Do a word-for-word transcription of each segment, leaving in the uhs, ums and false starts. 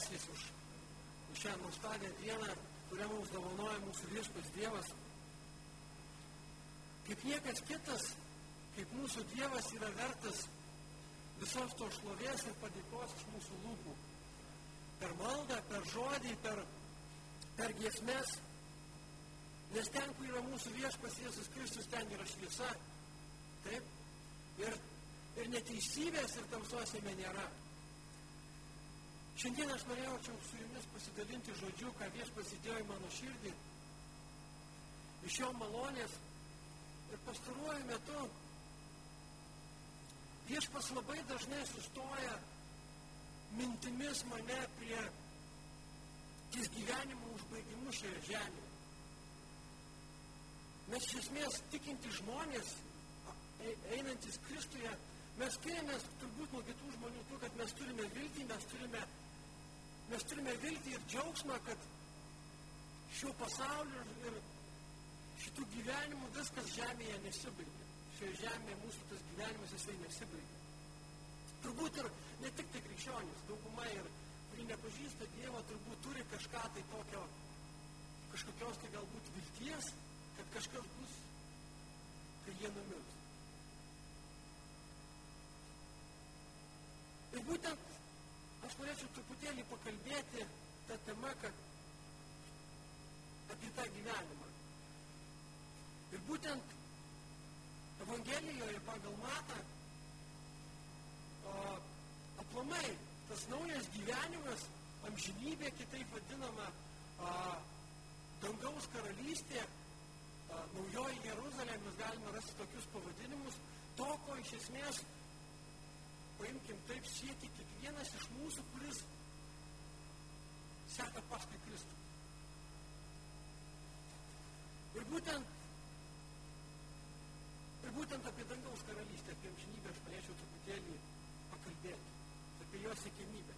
debesys už šią nuostabią dieną, kurią mums dovanoja mūsų viešpats Dievas. Kaip niekas kitas, kaip mūsų Dievas yra vertas visos to šlovės ir padėkos iš mūsų lūpų. Per maldą, per žodį, per, per giesmes. Nes ten, kur yra mūsų viešpats Jėzus Kristus, ten yra šviesa. Taip? Ir, ir neteisybės ir tamsos jame nėra. Šiandien aš norėjau su jumis pasidalinti žodžiu, ką viešpats įdėjo į mano širdį. Iš jo malonės. Ir pastaruoju metu viešpats labai dažnai sustoja mintimis mane prie ties gyvenimo užbaigimų šioje žemėje. Mes iš esmės tikinti žmonės, einantis Kristuje, mes skiriamės turbūt nuo kitų žmonių tuo, kad mes turime viltį, mes turime, mes turime viltį ir džiaugsmą, kad šiuo pasauliu ir šitų gyvenimų viskas žemėje nesibaigia. Šioje žemėje mūsų tas gyvenimas jisai nesibaigia. Turbūt ir ne tik tai krikščionys, dauguma ir, kurie nepažįsta Dievo, turbūt turi kažką tai tokio, kažkokios tai galbūt vilties, kad kažkas bus, kai jie numirs. Ir būtent aš norėčiau truputėlį pakalbėti tą temą, kad apie tą gyvenimą. Ir būtent Evangelijoje pagal Matą aplamai tas naujas gyvenimas, amžinybė, kitaip vadinama a, dangaus karalystė, a, naujoji Jeruzalė, mes galime rasti tokius pavadinimus, to, ko iš esmės, paimkim taip, siekia kiekvienas iš mūsų, kuris seka paskui Kristų. Ir būtent Ir būtent apie dangaus karalystę, apie amžinybę aš norėčiau truputėlį pakalbėti, apie jos siekiamybę.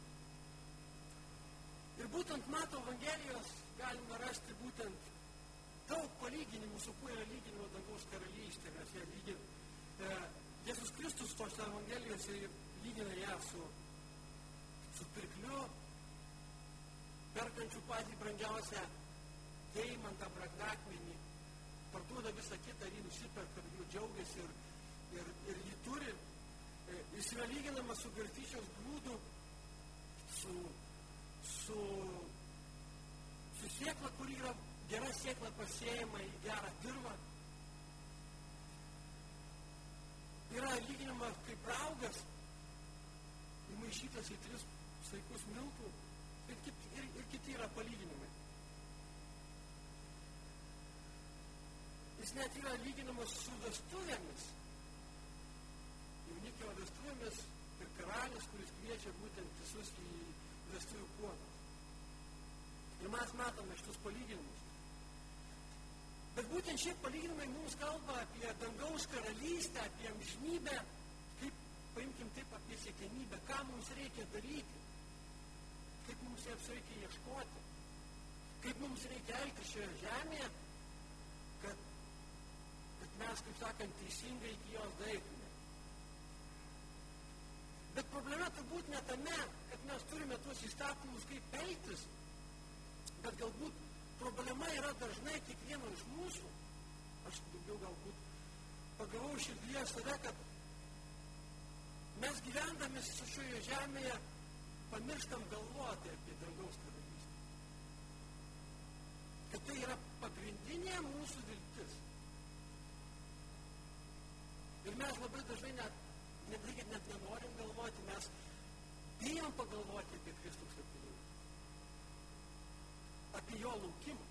Ir būtent Mato Evangelijos galime rasti būtent daug palyginimų, su kuo yra lyginimo dangaus karalystė. Mes ją lygin, e, Jėzus Kristus tose Evangelijose lygina ją su, su pirkliu, perkančiu patį brangiausią deimantą, brangakmenį, parduoda visą kitą, jį nusiperka, jų džiaugiasi ir, ir, ir jį turi. Jis yra lyginamas su garstyčios grūdu, su, su, su sėkla, kuri yra gera sėkla pasėjama į gerą dirvą. Yra lyginamas kaip raugas, įmaišytas į tris saikus miltų ir, ir, ir kiti yra palyginimai. Jis net yra lyginamas su vestuvėmis. Jaunikio vestuvėmis ir karalius, kuris kviečia būtent visus į vestuvių puotas. Ir mes matome šitus palyginimus. Bet būtent šie palyginimai mums kalba apie dangaus karalystę, apie amžinybę, kaip, paimkim taip, apie siekiamybę, ką mums reikia daryti, kaip mums jas reikia ieškoti, kaip mums reikia elgtis šioje žemėje, kad mes, kaip sakant, teisingai iki jos daeitume. Bet problema turbūt ne tame, kad mes turime tuos įstatymus kaip elgtis, bet galbūt problema yra dažnai kiekvieno iš mūsų. Aš daugiau galbūt pagavau širdyje save, kad mes gyvendami su šioje žemėje pamirštam galvoti apie dangaus karalystę. Kad tai yra pagrindinė mūsų viltis. Ir mes labai dažnai net, net, net nenorim galvoti, mes bijom pagalvoti apie Kristaus atėjimą, apie jo laukimą.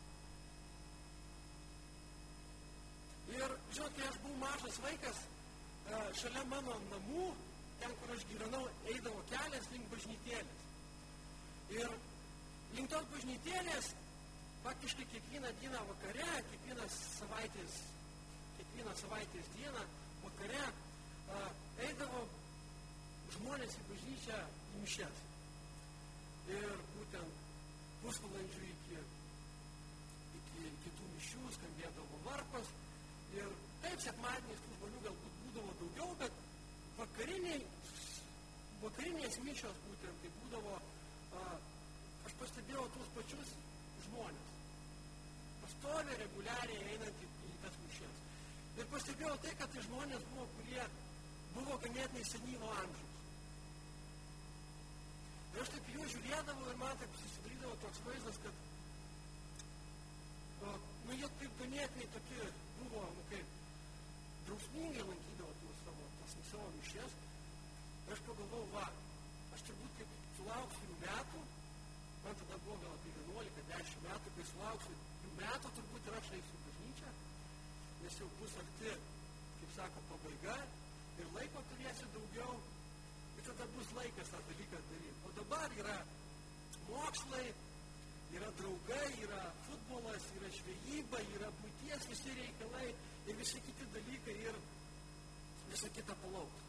Ir, žinot, kai aš buvau mažas vaikas, šalia mano namų, ten, kur aš gyvenau, eidavo kelias link bažnytėlės. Ir link tos bažnytėlės, faktiškai kiekvieną dieną vakare, kiekvieną savaitės, kiekvieną savaitės dieną, vakare a, eidavo žmonės į bažnyčią į mišias. Ir būtent pusvalandžių iki, iki kitų mišių skambėdavo varpas. Ir taip, sekmadieniais tų žmonių galbūt būdavo daugiau, bet vakariniai, vakarinės mišios būtent tai būdavo aš pastebėjau tuos pačius žmonės, pastoviai, reguliariai einant į, į tas mišias. Ir pastebėjau tai, kad tai žmonės buvo, kurie buvo ganėtinai senyvo amžiaus. Ir aš taip jų žiūrėdavau ir man taip susidarydavo toks vaizdas, kad o, nu, jie kaip ganėtinai tokie buvo, nu, kaip drausmingai lankydavo tuos savo, tas savo mišias. Ir aš pagalvojau, va, aš turbūt kaip sulauksiu jų metų, man tada buvo gal apie vienuolika dešimt metų, kai sulauksiu jų metų, turbūt ir aš eisiu į bažnyčią, nes jau bus arti, kaip sako, pabaiga ir laiko turėsiu daugiau, ir tada bus laikas tą dalyką daryti. O dabar yra mokslai, yra draugai, yra futbolas, yra žvejyba, yra buities visi reikalai ir visi kiti dalykai ir visa kita palauks.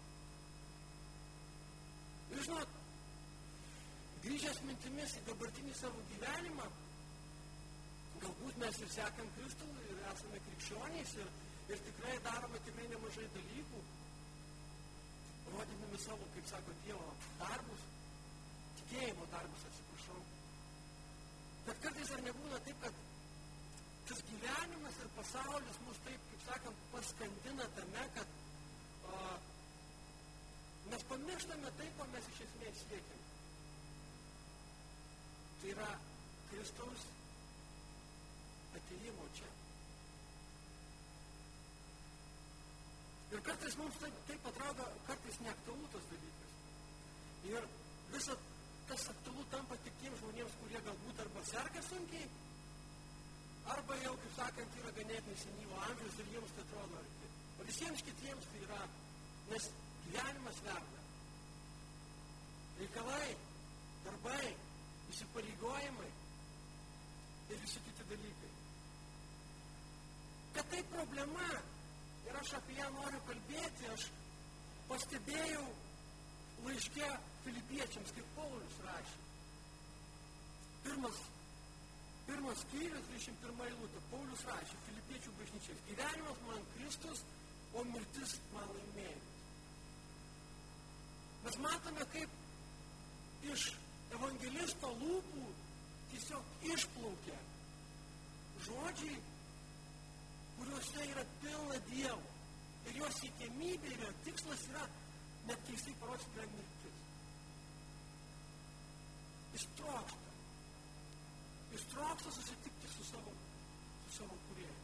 Ir žinot, grįžęs mintimis į dabartinį savo gyvenimą, galbūt mes ir sekam Kristų ir esame krikščionys ir, ir tikrai darome tikrai nemažai dalykų, rodydami savo, kaip sako, Dievo darbus, tikėjimo darbus, atsiprašau. Bet kartais ar nebūna taip, kad tas gyvenimas ir pasaulis mus taip, kaip sakant, paskandina tame, kad a, mes pamirštame tai, ko mes iš esmės siekiame. Tai yra Kristaus atėjimo čia. Ir kartais mums taip, taip atrodo, kartais neaktualu tas dalykas. Ir visa tas aktualu tampa tik tiems žmonėms, kurie galbūt arba serga sunkiai, arba jau, kaip sakant, yra ganėtinai senyvo amžiaus ir jiems tai atrodo arti. O visiems kitiems tai yra, nes gyvenimas verda. Reikalai, darbai, įsipareigojimai ir visi kiti dalykai. Kad tai problema ir aš apie ją noriu kalbėti, aš pastebėjau laiške Filipiečiams, kaip Paulius rašė. Pirmas, pirmas skyrius, dvidešimt pirma eilutė, Paulius rašė Filipiečių bažnyčiai. Gyvenimas man Kristus, o mirtis man laimėjimas. Mes matome, kaip iš evangelisto lūpų tiesiog išplaukia žodžiai, kuriuose yra pilna Dievo. Ir jo siekiamybė ir jo tikslas yra, net keistai parodyti, yra mirtis. Jis trokšta. Jis trokšta susitikti su savo, su savo kūrėju.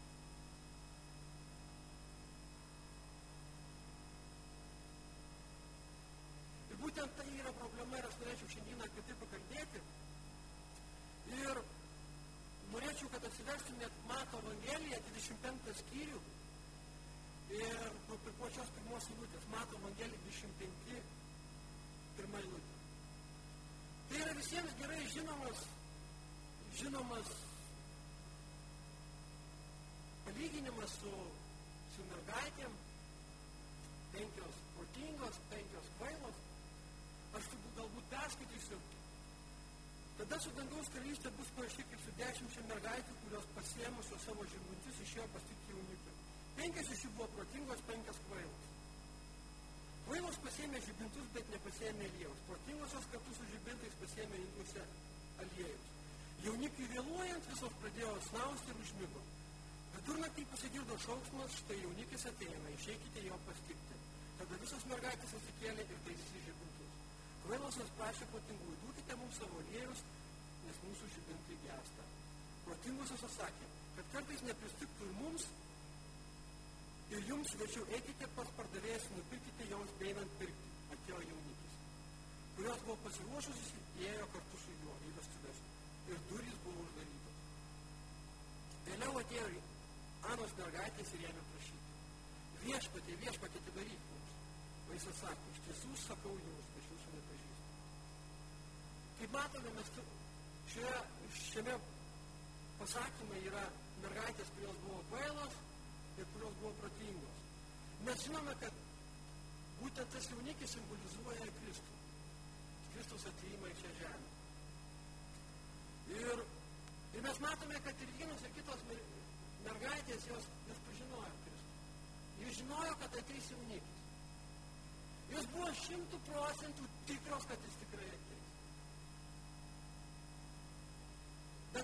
Ir būtent tai yra problema ir aš norėčiau šiandieną apie tai pakalbėti. Ir norėčiau, kad atsiverstumėt Mato Evangeliją, dvidešimt penktą skyrių. Ir nuo pačios pirmos eilutės, Mato Evangelija dvidešimt penki, pirma eilutė. Tai yra visiems gerai žinomas, žinomas palyginimas su, su mergaitėm, penkios protingos, penkios kvailos. Aš galbūt perskaitysiu. Tada su dangaus karalystė bus panaši kaip su dešimčia mergaičių, kurios pasiėmusios savo žibintus išėjo pasitikti jauniklį. Penkios iš jų buvo protingos, penkios kvailos. Kvailos pasiėmė žibintus, bet nepasiėmė aliejaus. Protingosios kartu su žibintais pasiėmė inkuose aliejaus. Jaunikiui vėluojant visos pradėjo snausti ir užmigo. Vidurnaktį pasigirdo šauksmas, štai jaunikis ateina, išeikite jo pastikti. Tada visos mergaitės atsikėlė ir taisys žibintus. Kvailosios prašė protingųjų, duokite mums savo aliejus, nes mūsų žibintai gęsta. Protingosios atsakė, kad kartais nepristiktų ir mums, ir jums svečiau, eikite pas pardavėjas, nupirkite joms beinant pirkti. Atėjo jaunikis, kurios buvo pasiruošusios, įėjo kartu su juo į vestuves ir durys buvo uždarytos. Vėliau atėjo Anos mergaitės ir ėmė prašyti. Viešpatie, viešpatie, atidaryk mums. O jis atsakė, iš tiesų sakau jums, aš jūsų nepažįstu. Kaip matome, mes šioje, šiame pasakymai yra mergaitės, kurios buvo kvailos ir kurios buvo protingos. Mes žinome, kad būtent tas jaunikis simbolizuoja Kristų. Kristus atėjimą į šią žemę. Ir, ir mes matome, kad ir vienos ir kitos mergaitės jos, jos pažinojo Kristų. Jūs žinojo, kad ateis jaunikis. Jūs buvo šimtų procentų tikros, kad jis tikrai ateis.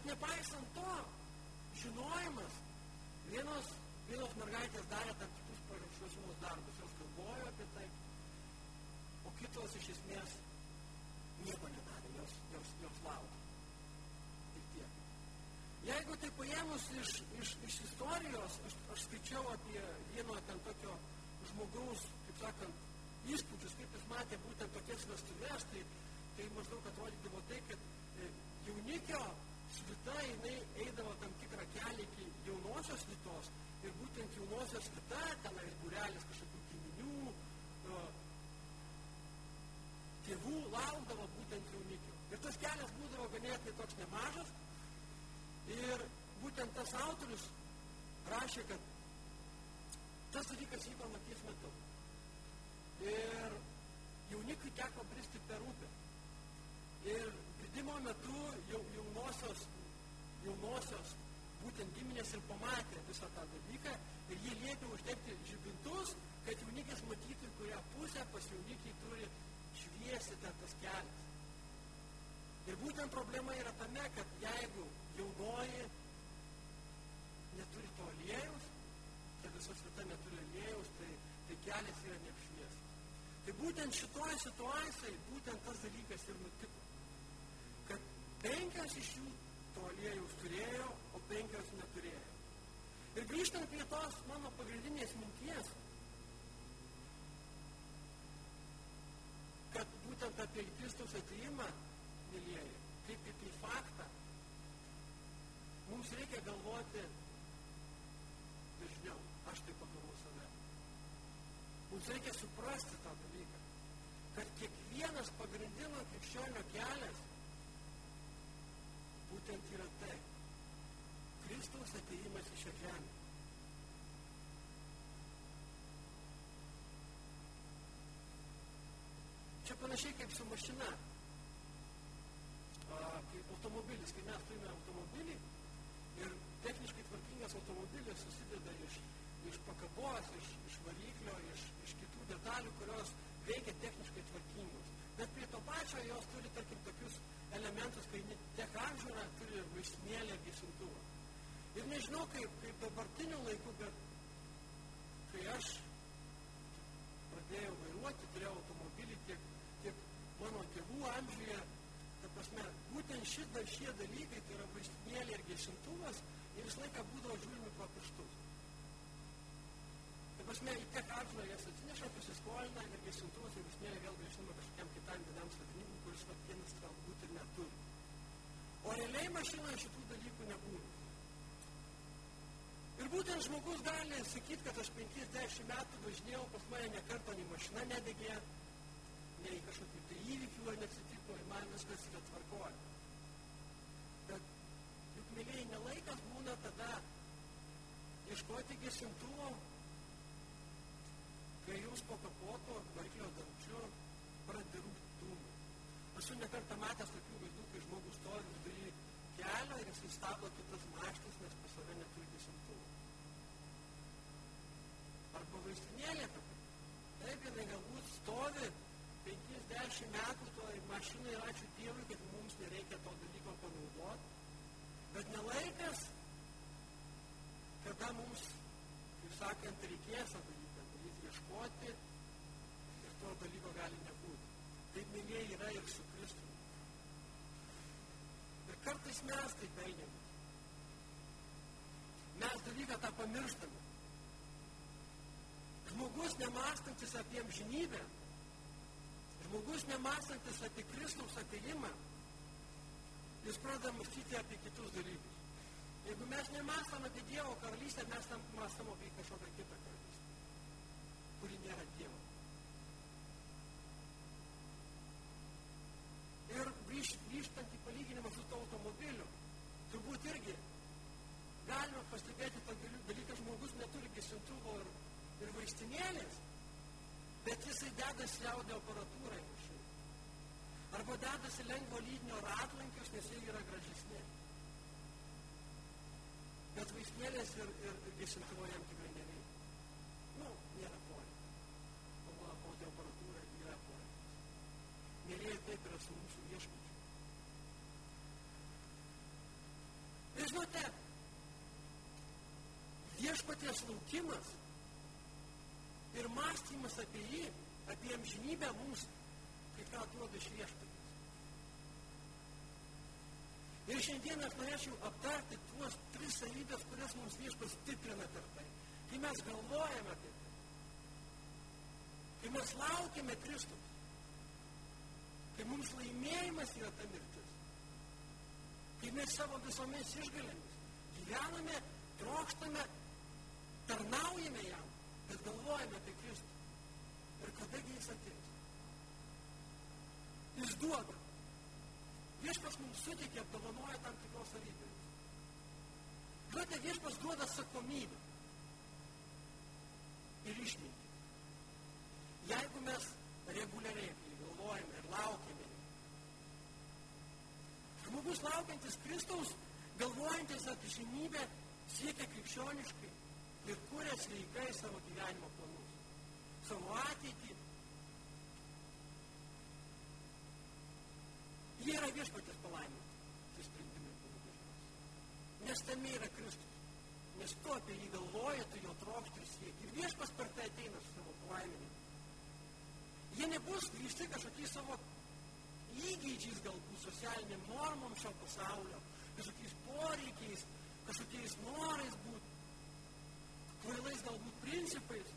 Bet nepaisant to, žinojimas, vienos, vienos mergaitės darė tam tikrus paruošimus darbus, jos galvojo apie tai, o kitos iš esmės nieko nedarė, jos, jos, jos laukia. Ir tiek. Jeigu tai paėmus iš, iš, iš istorijos, aš, aš skaičiau apie vieno ten tokio žmogaus, kaip sakant, įspūdžius, kaip jis matė būtent tokias vestuvės, tai, tai maždaug atrodydavo tai, kad jaunikio svita, jinai eidavo tam tikrą kelią iki jaunosios svitos ir būtent jaunosios svita, tenais būrelis kažkokių giminių, tėvų laukdavo būtent jaunikio. Ir tas kelias būdavo ganėtinai toks nemažas ir būtent tas autorius rašė, kad tas dalykas vyko nakties metu. Ir jaunikui teko bristi per upę. Ir bridimo metu jau, jaunosios, jaunosios būtent giminės ir pamatė visą tą dalyką ir jie liepė uždegti žibintus, kad jaunikis matytų, kurią pusę pas jaunikį turi šviesti tas kelias. Ir būtent problema yra tame, kad jeigu jaunoji neturi to aliejaus, ta visa svita neturi aliejaus, tai, tai kelias yra neapšviestas. Tai būtent šitoje situacijoje būtent tas dalykas ir nutiko. Kad penkios iš jų to aliejaus turėjo, o penkios neturėjo. Ir grįžtant prie tos mano pagrindinės minties, kad būtent apie Kristaus atėjimą, mylėjai, kaip apie faktą, mums reikia galvoti dažniau. Aš taip pagalvoju save. Mums reikia suprasti tą dalyką, kad kiekvienas pagrindinio krikščionio kelias būtent yra tai. Kristaus atėjimas į šią žemę. Čia panašiai kaip su mašina. A, kaip automobilis, kai mes turime automobilį ir techniškai tvarkingas automobilis susideda iš, iš pakabos, iš, iš variklio, iš, iš kitų detalių, kurios veikia techniškai tvarkingos. Bet prie to pačio jos turi, tarkim, tokius elementus, kai tech apžiūra turi vaistinėlę ir gesintuvą. Ir nežinau, kaip, kaip dabartiniu laiku, bet kai aš pradėjau vairuoti, turėjau automobilį tiek, tiek mano tėvų amžiuje, ta prasme, būtent šitą, šie dalykai, tai yra vaistinėlė ir gesintuvas, ir visą laiką būdavo žiūrimi pro pirštus. Ta prasme, į tech apžiūrą jas atsineša, pasiskolina ir gesintuvas ir vaistinėlė vėl grįžtama kažkokiam kitam vienam savininkui, kuris vienas galbūt ir neturi. O realiai mašinoje šitų dalykų nebūna. Ir būtent žmogus gali sakyti, kad aš penkiasdešimt metų važinėjau, pas mane ne kartą nei mašina nedegė, nei kažkokių tai įvykių neatsitiko, ir man viskas yra tvarkoja. Bet juk, mylėjai, nelaikas būna tada ieškoti gesintuvo, kai jums po kapoto variklio dangčiu pradeda rūkti dūmai. Aš ne kartą matęs tokių vaizdų, kai žmogus stovi vidury kelio ir jis stabdo kitas mašinas, nes pas save neturi gesintuvo. Arba vaistinėlė tokia. Taip, jinai galbūt stovi penkiasdešimt metų toj mašinai ir ačiū Dievui, kad mums nereikia to dalyko panaudoti. Bet nelaikas, kada mums, kaip sakant, reikės tą dalyką daryti, ieškoti ir to dalyko gali nebūti. Taip, mylėjai, yra ir su Kristumi. Ir kartais mes taip elgiamės. Mes dalyką tą pamirštame. Žmogus nemąstantis apie amžinybę, žmogus nemąstantis apie Kristaus atėjimą, jis pradeda mąstyti apie kitus dalykus. Jeigu mes nemąstam apie Dievo karalystę, mes tam mąstam apie kažkokią kitą karalystę, kuri nėra Dievo. Ir grįž, grįžtant į palyginimą su to automobiliu, turbūt irgi galima pastebėti tą dalyką, žmogus neturi gesintuvo ir, ir vaistinėlės, bet jisai dedasi liaudio aparatūrą į mašiną. Arba dedasi lengvo lydinio ratlankius, nes jie yra gražesni. Bet vaistinėlės ir, ir, ir gesintuvo jam tikrai nereikia. Nu, nėra poreikio. O audio aparatūra yra poreikis. Mylėjai, taip yra su mūsų viešpačiu. viešpaties laukimas ir mąstymas apie jį, apie amžinybę mums kai ką duoda iš viešpaties. Ir šiandien aš norėčiau aptarti tuos tris savybės, kurias mums viešpats stiprina per tai. Kai mes galvojame apie tai, kai mes laukiame Kristaus, kai mums laimėjimas yra ta mirtis, kai mes savo visomis išgalėmis gyvename, trokštame, tarnaujame jam, bet galvojame apie Kristų. Ir kadagi jis ateis? Jis duoda. Viešpas mums suteikia, apdovanoja tam tikros savybės. Žinote, viešpas duoda atsakomybę ir išmintį. Jeigu mes reguliariai galvojame ir laukiame, žmogus laukiantis Kristaus, galvojantis apie žinybę, siekia krikščioniškai ir kuria sveikai savo gyvenimo planus, savo ateitį. Jie yra viešpaties palaiminti, tai sprendimai buvo viešpas. Nes tame yra Kristus. Nes tu apie jį galvoji, tu jo trokšti ir sieki. Ir viešpas per tai ateina su savo palaiminimu. Jie nebus grįžti kažkokiais savo įgeidžiais, galbūt socialiniam normom šio pasaulio, kažkokiais poreikiais, kažkokiais norais būt, kvailais galbūt principais.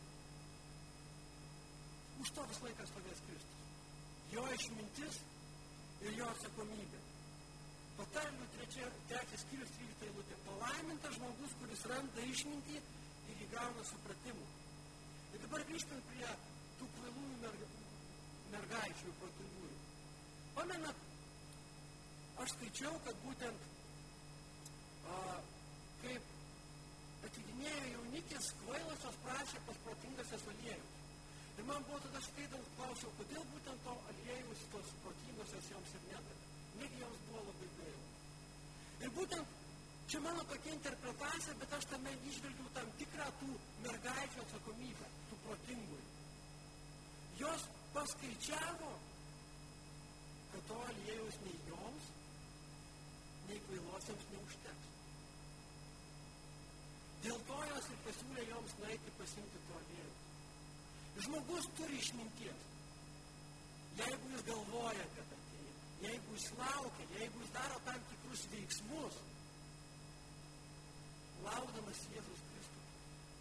Už to vis laikas stovės Kristus. Jo išmintis ir jo atsakomybė. Patarlių trečias skyrius trylikta eilutė. Palaimintas žmogus, kuris randa išmintį ir įgauna supratimų. Ir dabar grįžtant prie tų kvailųjų merga, mergaičių protingųjų. Pamenat, aš skaičiau, kad būtent a, kaip atidinėjo jaunikės, kvailosios prašė pas protingasias aliejus. Ir man buvo tada skaitant, klausiau, kodėl būtent to aliejus tos protingosios joms ir nedavė. Negi joms buvo labai gaila. Ir būtent čia mano tokia interpretacija, bet aš tame išvelgiau tam tikrą tų mergaičių atsakomybę, tų protingųjų. Jos paskaičiavo, kad to aliejus nei joms, nei kvailosiams neužteks. Dėl to jos ir pasiūlė joms nueiti pasiimti to aliejus. Žmogus turi išminties. Jeigu jis galvoja, kad ateina, jeigu jis laukia, jeigu jis daro tam tikrus veiksmus, laukdamas Jėzus Kristus.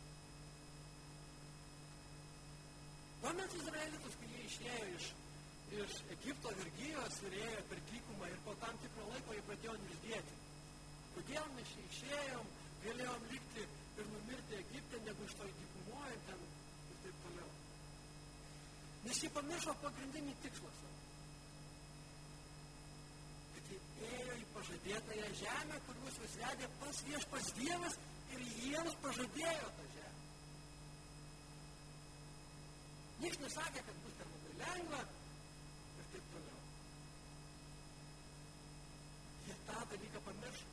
Pamenat izraelitus, kai jie išėjo iš, iš Egipto vergijos ir ėjo per dykumą ir po tam tikro laiko jie pradėjo niurzgėti. Kodėl mes čia išėjom, galėjom likti ir numirti Egipte, negu iš to dykumoje ten ir taip toliau. Nes jie pamiršo pagrindinį tikslą savo. Kad jie ėjo į pažadėtąją žemę, kuriuos juos vedė pas viešpats Dievas ir jiems pažadėjo tą žemę. Niekas nesakė, kad bus ten labai lengva ir taip toliau. Jie tą dalyką pamiršo.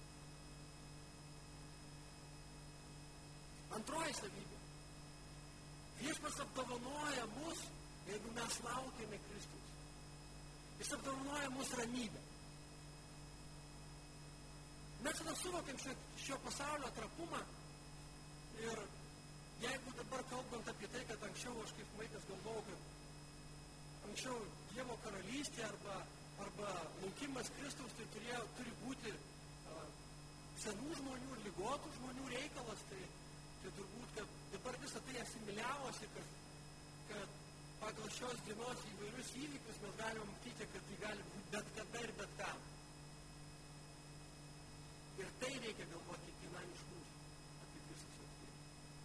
Antroji savybė. Viešpats apdovanoja mus, jeigu mes laukiame Kristus. Jis apdovanoja mus ramybę. Mes tada suvokiam šio, šio pasaulio trapumą ir jeigu dabar kalbant apie tai, kad anksčiau aš kaip vaikas galvojau, kad anksčiau Dievo karalystė arba, arba laukimas Kristaus tai turėjo, turi būti a, senų žmonių ir ligotų žmonių reikalas, tai Tai turbūt, kad dabar visą tai asimiliavosi, kad, kad pagal šios dienos įvairius įvykius mes galime matyti, kad tai gali būti bet kada ir bet kam. Ir tai reikia galvoti kiekvienam iš mūsų apie Kristus atėjimą.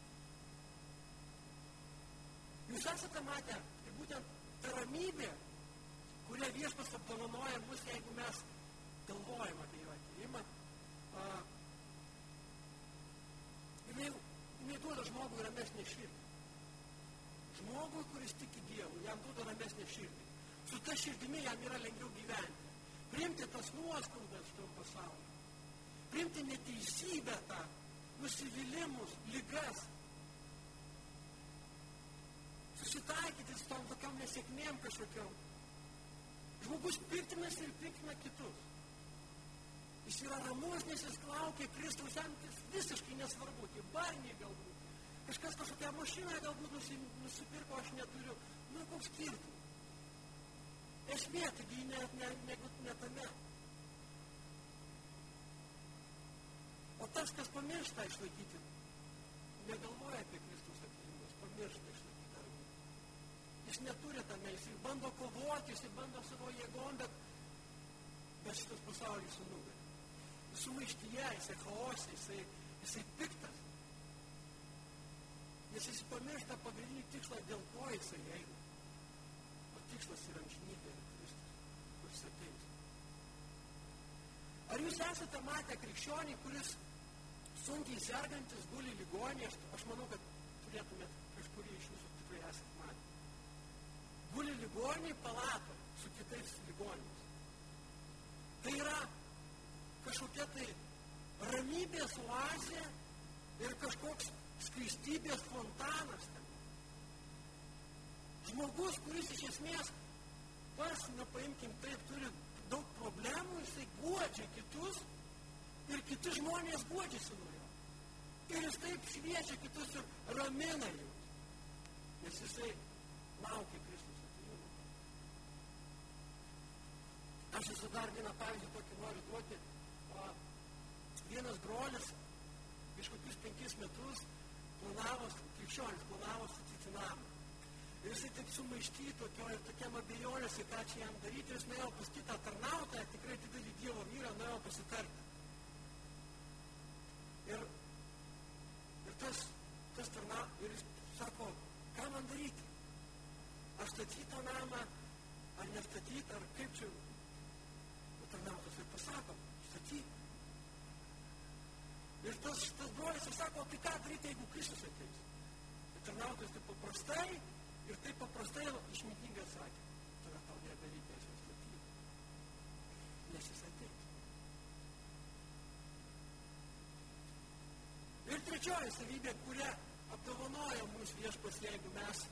Jūs esate matę, tai būtent ta ramybė, kurią viešpats apdovanoja mus, jeigu mes galvojam apie jo atėjimą, jinai Jis duoda žmogui ramesnę širdį. Žmogui, kuris tiki Dievu, jam duoda ramesnę širdį. Su ta širdimi jam yra lengviau gyventi. Priimti tas nuoskaudas šitam pasauliu. Priimti neteisybę tą, nusivylimus, ligas. Susitaikyti su tom tokiom nesėkmėm kažkokiom. Žmogus piktinasi ir piktina kitus. Jis yra ramus, nes jis laukia Kristaus, jam visiškai nesvarbu, tie barniai galbūt. Kažkas kažkokią mašiną galbūt nusipirko, aš neturiu. Nu, koks skirtumas. Esmė, taigi ne, ne, ne, ne tame. O tas, kas pamiršta išlaikyti, negalvoja apie Kristaus atėjimus, pamiršta išlaikyti ramybę. Jis neturi tame, jis bando kovoti, jis bando savo jėgom, bet, bet šitas pasaulis sunugali. Sumaištyje, jisai chaose, jisai, jisai piktas. Nes jis pamiršta pagrindinį tikslą, dėl ko jisai eina. O tikslas yra amžinybė ir Kristus, kuris ateis. Ar jūs esate matę krikščionį, kuris sunkiai sergantis guli ligoninėje? Aš, aš manau, kad turėtumėt kažkurį iš jūsų tikrai esate matę. Guli ligoninėje palatoje su kitais ligoniniais. Tai yra kažkokia tai ramybės oazė ir kažkoks skaistybės fontanas ten. Žmogus, kuris iš esmės pas, na paimkim taip, turi daug problemų, jisai guodžia kitus ir kiti žmonės guodžiasi nuo jo. Ir jis taip šviečia kitus ir ramina jus, nes jisai laukia Kristus atėjimo. Aš esu dar vieną pavyzdį tokį noriu duoti. Vienas brolis iš kokius penkis metus planavo, krikščionis planavo statyti namą. Ir jisai taip sumaišty tokio ir tokiam abejonėsi, ką čia jam daryti. Ir jis nuėjo pas kitą tarnautoją, tikrai didelį Dievo vyrą, nuėjo pasitarti. Ir, ir tas, tas tarnautojas, ir jis sako, ką man daryti? Ar statyti tą namą, ar nestatyti, ar kaip čia? O tarnautojas ir pasako, statyti. Ir tas, tas brolis ir sako, tai ką daryti, jeigu Kristus ateis? Ir tarnautojas taip paprastai ir taip paprastai išmintingai atsakė, tada tau nebereikės jo statyti, nes jis ateis. Ir trečioji savybė, kurią apdovanoja mūsų viešpats, jeigu mes,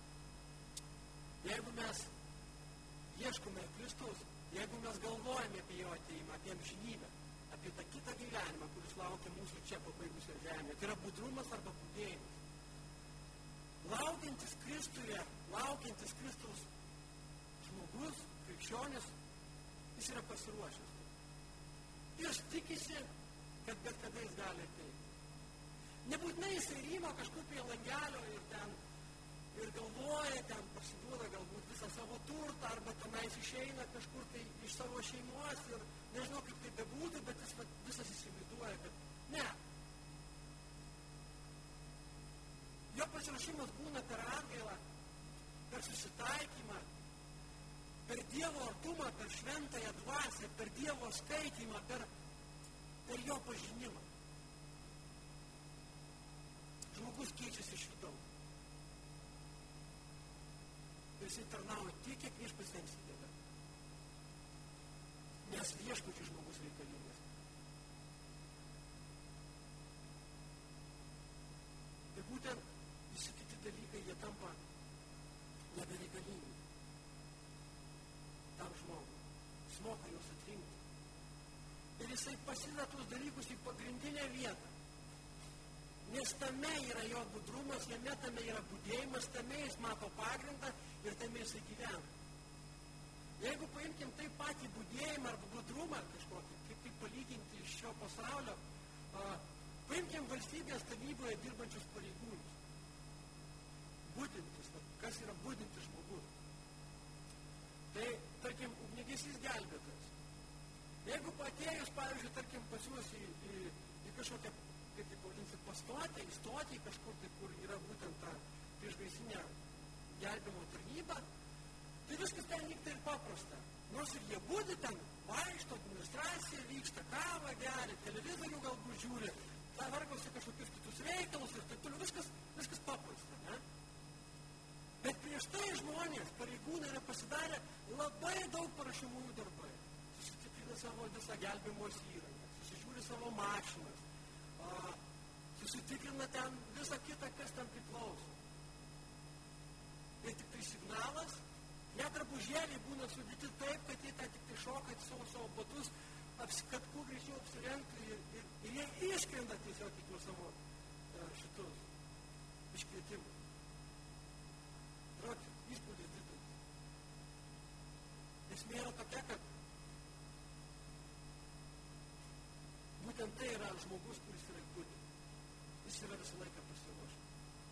jeigu mes ieškome Kristaus, jeigu mes galvojame apie jo ateimą, apie amžinybę, apie tą kitą gyvenimą, kuris laukia mūsų čia pabaigusio žemėje. Tai yra budrumas arba budėjimas. Laukiantis Kristuje, laukiantis Kristaus žmogus, krikščionis, jis yra pasiruošęs. Jis tikisi, kad bet kada jis gali ateiti. Nebūtinai jisai ryma kažkur prie langelio ir ten ir galvoja, ten pasiduoda galbūt visą savo turtą, arba tenais išeina kažkur tai iš savo šeimos ir nežinau, kaip tai bebūtų, bet jis visas įsivaizduoja, kad ne. Jo pasiruošimas būna per atgailą, per susitaikymą, per Dievo artumą, per šventąją dvasią, per Dievo skaitymą, per, per jo pažinimą. Žmogus keičiasi iš vidaus. Ir jisai tarnauja tiek, kiek viešpats jam įsideda. Nes viešpačiui žmogus reikalingas. Ir būtent visi kiti dalykai, jie tampa nebereikalingi tam žmogui. Jis moka juos atrinkti. Ir jisai pasideda tuos dalykus į pagrindinę vietą. Nes tame yra jo budrumas, jame tame yra budėjimas, tame jis mato pagrindą ir tame jisai gyvena. Jeigu paimkim taip patį budėjimą arba budrumą kažkokį, kaip tai palyginti iš šio pasaulio, a, paimkim valstybės tarnyboje dirbančius pareigūnus. Budintis, kas yra budintis žmogus. Tai, tarkim, ugniagesys gelbėtojas. Jeigu atėjus, pavyzdžiui, tarkim, pas juos į, į, į kažkokią, kaip tai pavadinsi, pastotę, įstotį kažkur, tai, kur yra būtent ta priešgaisrinė gelbėjimo tarnyba, tai viskas ten lyg tai ir paprasta. Nors ir jie budi ten, vaikšto, administracija vyksta, kavą geria, televizorių galbūt žiūri, vargosi kažkokius kitus reikalus ir taip toliau, viskas, viskas paprasta, ne? Bet prieš tai žmonės, pareigūnai yra pasidarę labai daug parašomųjų darbai. Susitikrina savo visą gelbėjimosi įrangą, susižiūri savo mašinas, a, susitikrina ten visą kitą, kas ten priklauso. Ir tik tai signalas, net drabužėliai būna sudėti taip, kad jie ten tik tai šoka į savo, savo batus, apsi, kad kuo greičiau apsirengtų ir, ir, ir jie iškrenda tiesiog į tuos savo šitus iškvietimus. Rokit, įspūdis didelis. Esmė yra tokia, kad būtent tai yra žmogus, kuris yra kunigas. Jis yra visą laiką pasiruošęs.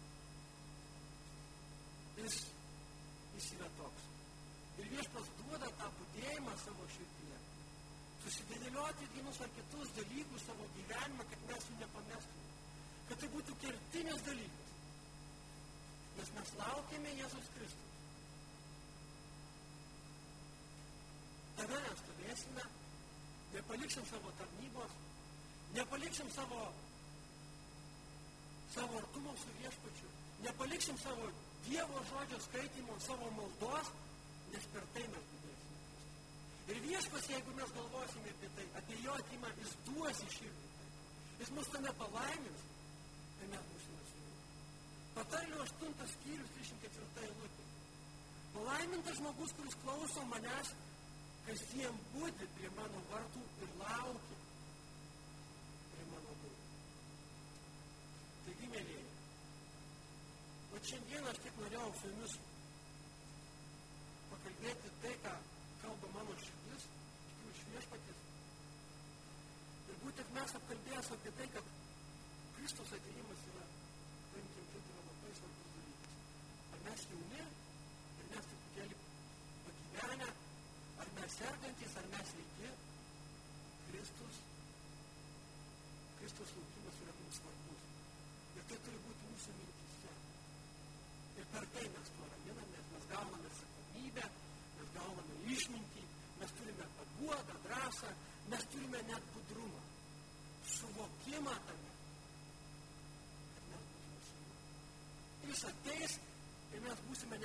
Jis, jis yra toks. Ir viešpas duoda tą budėjimą savo širdyje. Susidėlioti vienus ar kitus dalykus savo gyvenimą, kad mes jų nepamestume. Kad tai būtų kertinis dalykas. Nes mes laukiame Jėzus Kristus. Tada mes stovėsime, nepaliksim savo tarnybos, nepaliksim savo, savo artumo su viešpačiu, nepaliksim savo Dievo žodžio skaitymo, savo maldos, nes per tai mes budėsime Kristus. Ir viešpas, jeigu mes galvosime apie tai, apie jo atimą, jis duos į širdį. Jis mus tame palaimins, tai mes būsime su juo. Patarlių aštuntas skyrius, trisdešimt ketvirta eilutė. Palaimintas žmogus, kuris klauso manęs, kasdien budi prie mano vartų ir laukia prie mano durų. Taigi, mėlyje, o šiandien aš tik norėjau su jumis pakalbėti tai, ką kalba mano širdis, tikiu iš viešpaties. Ir būtent mes apkalbėjęs apie tai, kad Kristus atėjimas yra, paimkim, tai yra labai svarbus dalykas. Ar mes jauni, ar mes truputėlį pagyvenę, ar mes sergantys, ar mes sveiki, Kristus, Kristus laukimas yra mums svarbus. Ir tai turi būti mūsų mintyse. Ir per tai mes tuo raminamės, mes gauname atsakomybę, mes gauname išmintį, mes turime paguodą, drąsą, mes turime net budrumą, suvokimą tame, kad mes būsime su juo. Jis ateis ir mes būsime